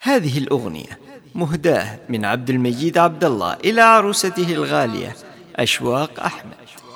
هذه الأغنية مهداة من عبد المجيد عبد الله إلى عروسته الغالية أشواق أحمد.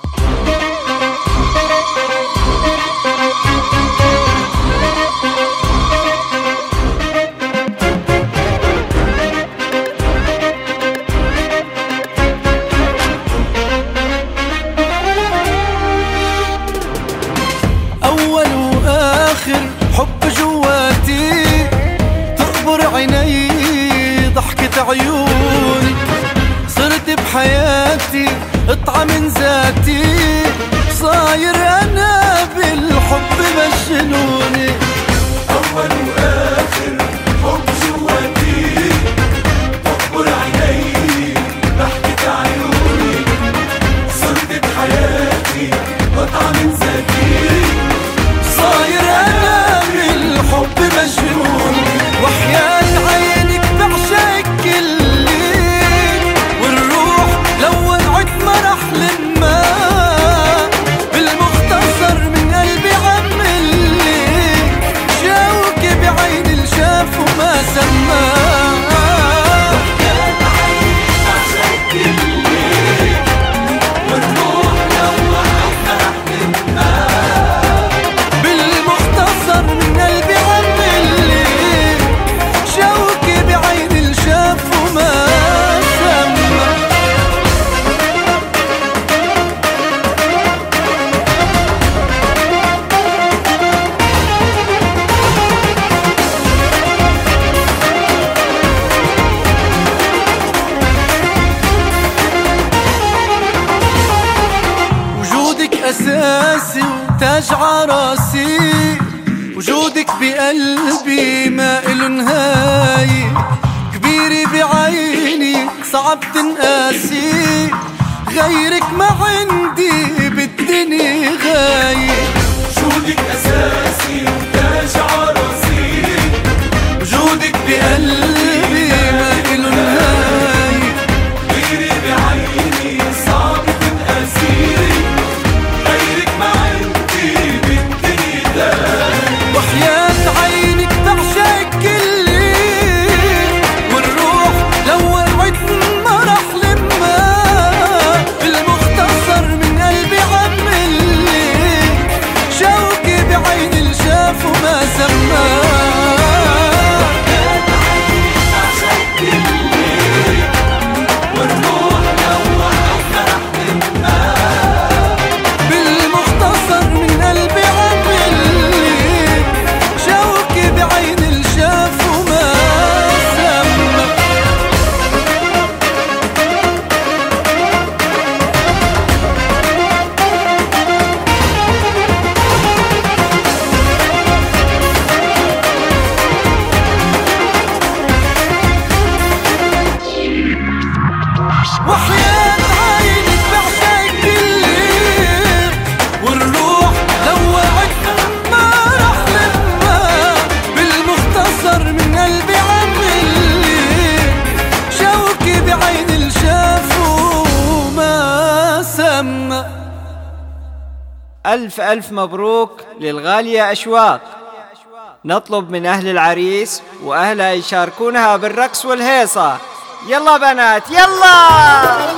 أول وآخر حب جواتي، تخبر عيني ضحكة عيوني، صرت بحياتي قطعة من ذاتي، صاير أنا بالحب مجنوني. أول وآخر حب جواتي، تخبر عيني ضحكة عيوني، صرت بحياتي قطعة من ذاتي، صاير أنا بالحب مجنون. وحياة عينك بعشق كل ليل، والروح لو وقعت ما رح لما، بالمختصر من قلبي عملي شوقي بعين الشاف وما سما. أساسي وتاج عراسي، وجودك بقلبي ما إله نهاية، كبيرة بعيني صعب تنقاسي، غيرك ما عندي بالدنيا غاية. وجودك أساسي وتاج عراسي، وجودك بقلبي ما إله نهاية، كبيرة بعيني صعب تنقاسي، وحياة عينك بعشق كل ليل، والروح لو وقعت ما رح لما، بالمختصر من قلبي عملي شوقي بعين الشاف وما سما. وحياة عينك بعشق كل ليل، والروح لو وقعت ما رح لما، بالمختصر من قلبي عملي شوقي بعين الشاف وما سما. ألف ألف مبروك للغالية أشواق. نطلب من أهل العريس وأهلها يشاركونها بالرقص والهيصة. يلا بنات يلا.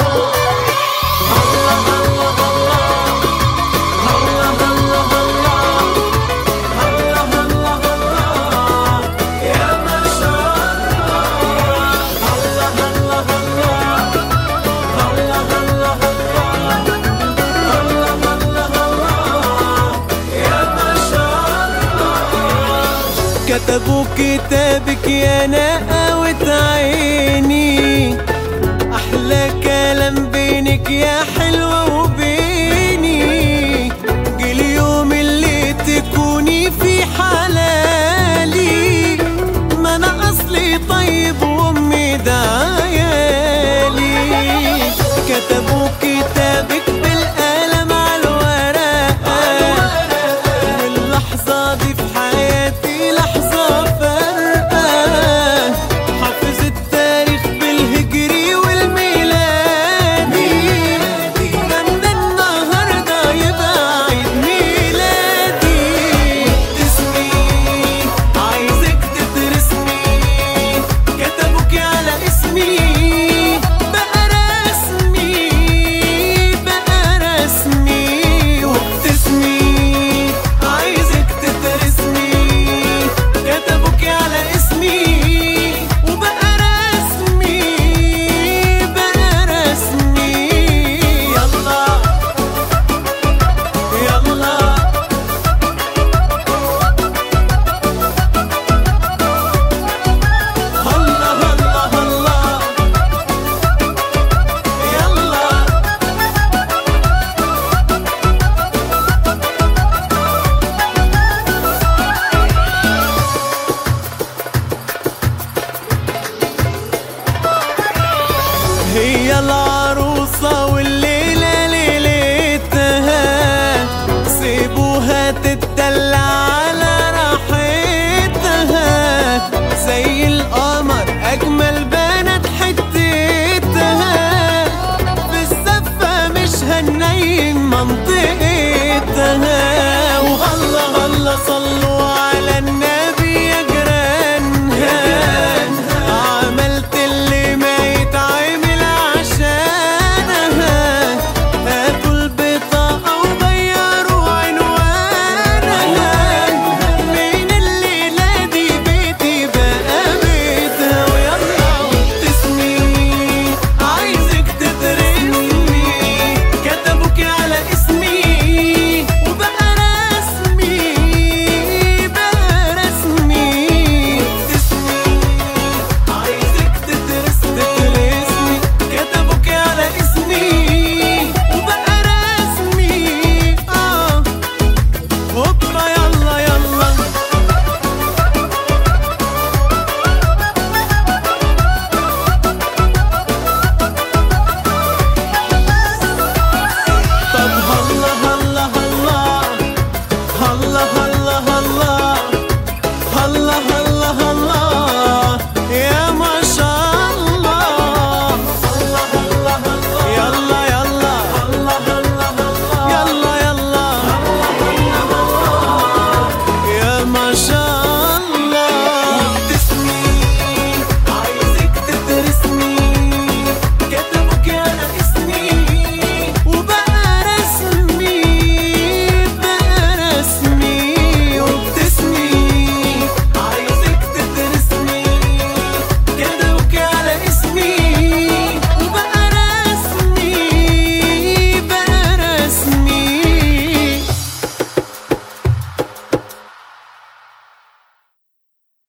كتبوا كتابك يا نقاوة عيني، أحلى كلام بينك يا حلوة وبيني، جه اليوم اللي تكوني في حلالي، ما أنا أصلي طيب وأمي دعيالي. كتبوا كتابك بالقلم على الورقة، واللحظة دي في حياتي لحظة فارقة، حافظ التاريخ بالهجري والميلادي، كان النهاردة يبقى عيد ميلادي. اسمي عايزك تدرسني هي العروسة